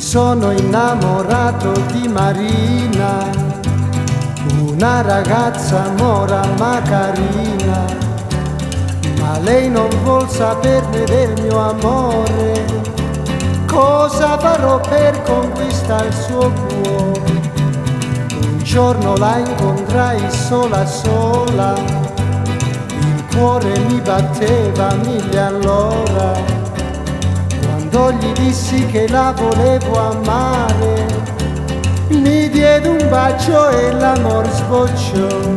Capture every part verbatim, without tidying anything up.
sono innamorato di Marina, una ragazza mora ma carina, ma lei non vuol saperne del mio amore. Cosa farò per conquistare il suo cuore? Un giorno la incontrai sola sola, il cuore mi batteva mille all'ora. Quando gli dissi che la volevo amare, mi diede un bacio e l'amor sbocciò.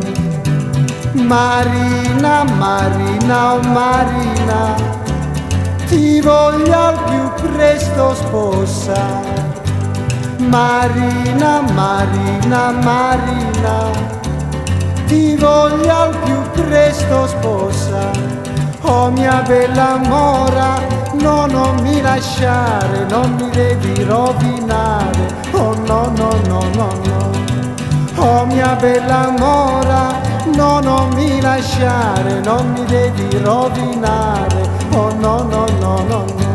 Marina, Marina, oh Marina, ti voglio al più presto sposare. Marina, Marina, Marina, ti voglio al più presto sposare. Oh mia bella mora, no, non mi lasciare, non mi devi rovinare. Oh no, no, no, no, no. Oh mia bella mora, no, non mi lasciare, non mi devi rovinare. Oh no, no, no, no, no.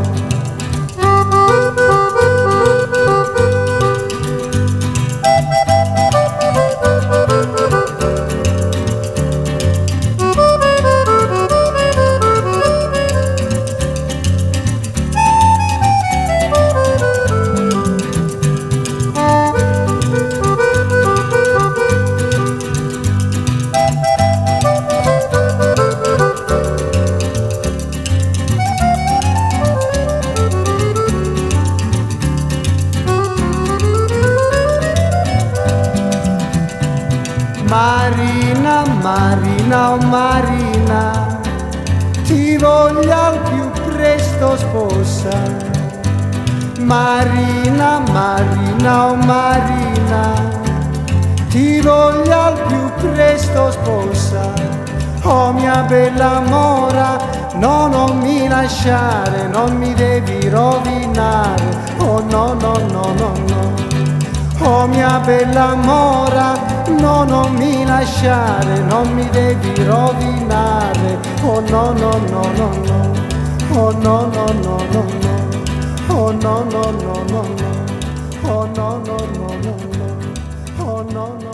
Marina, Marina, oh Marina, ti voglio al più presto sposare. Marina, Marina, oh Marina, ti voglio al più presto sposare. Oh mia bella mora, no, non mi lasciare, non mi devi rovinare. Oh no, no, no, no, no. Oh mia bella mora, no, non mi lasciare, non mi devi rovinare. Oh no, no, no, no, no. Oh no, no, no, no, no. Oh no, no, no, no, no. Oh no, no, no, no, no. Oh no, no.